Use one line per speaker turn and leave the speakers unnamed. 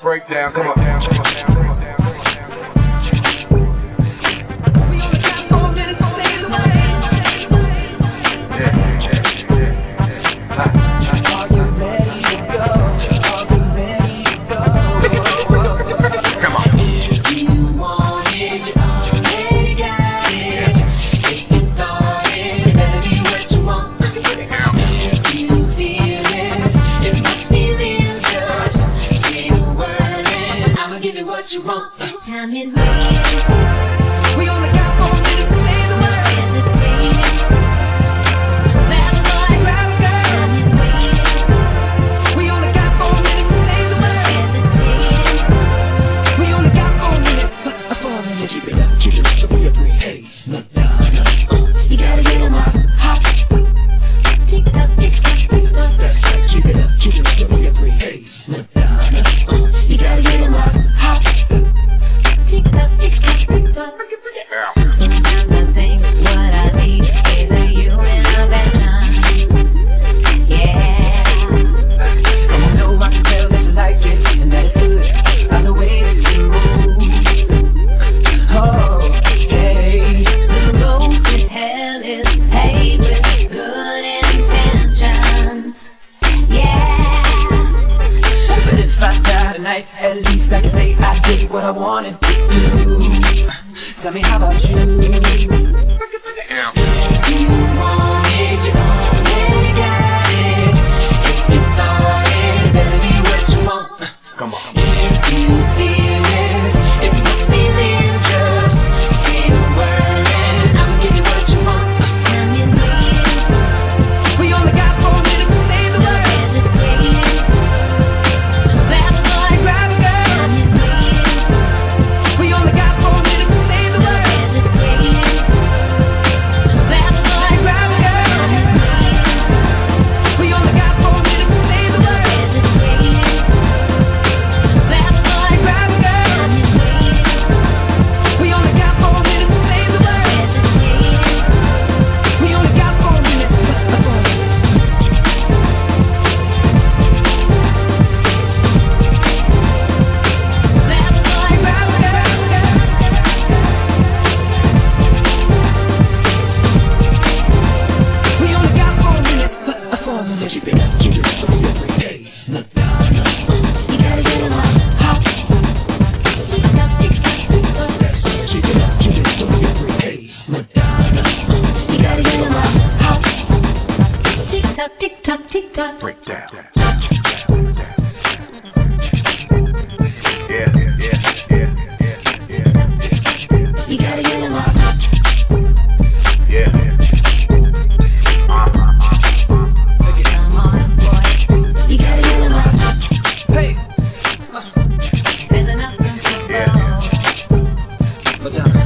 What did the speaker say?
Breakdown, come on down, come on down, come on down.
We only got 4 minutes to save the world. Are you ready to go? Are you ready to go?
Come on.
If you want it, you already got it. If you thought it better be what you want. If you feel it, it must be real. Just say the word and I'ma give you what you want.
Time is waiting,
We only got 4 minutes to save the world.
hesitating.
That's why I grab a girl.
Time is waiting,
We only got 4 minutes to save the world.
hesitating.
We only got 4 minutes, but 4 minutes. So keep it up the way you breathe. Hey, Madonna, you gotta get on my hot.
Tick tock, tick tock, tick tock.
That's right, keep it up the way you breathe. Hey, Madonna, you gotta get on my hot.
Tick tock, tick tock, tick tock. Sometimes I think what I need is a you and a bedtime. Yeah.
And I know I can tell that you like it, and that's good. By the way that you move. Oh, hey.
The road to hell is paved with good intentions. Yeah.
But if I die tonight, at least I can say I did what I wanted to do. Tell me, how about you? If you want it, you already got it. If you thought it better be what you want.
Come on.
If you feel it, it must be real. Just say the word and I'ma give you what you want.
Time is waiting,
We only got 4 minutes to save the
no
world.
hesitating.
That's why I grab a girl.
Time is waiting,
We only got 4 minutes to save the
no
world.
hesitating.
That's why I grab a girl.
Time is waiting,
We only got 4 minutes to save the
no
world.
hesitating.
That's why I grab a girl.
Time is waiting,
We only got 4 minutes to save the
no
world.
hesitating.
We only got 4 minutes. 4 minutes. That's why I grab a girl. We only got 4 minutes. 4 minutes. So keep it up the way you breathe. Hey, Madonna, you gotta get on my hot.
Tick tock, tick tock, tick tock.
That's right, keep it up the way you breathe. Hey, Madonna, you gotta get on my hot.
Tick tock, tick tock, tick tock.
Breakdown. Yeah, yeah, yeah, yeah.
You gotta get on my
Yeah.
Come on, boy.
You gotta get on my Hey,
There's enough room for
Yeah.
both.
Madonna.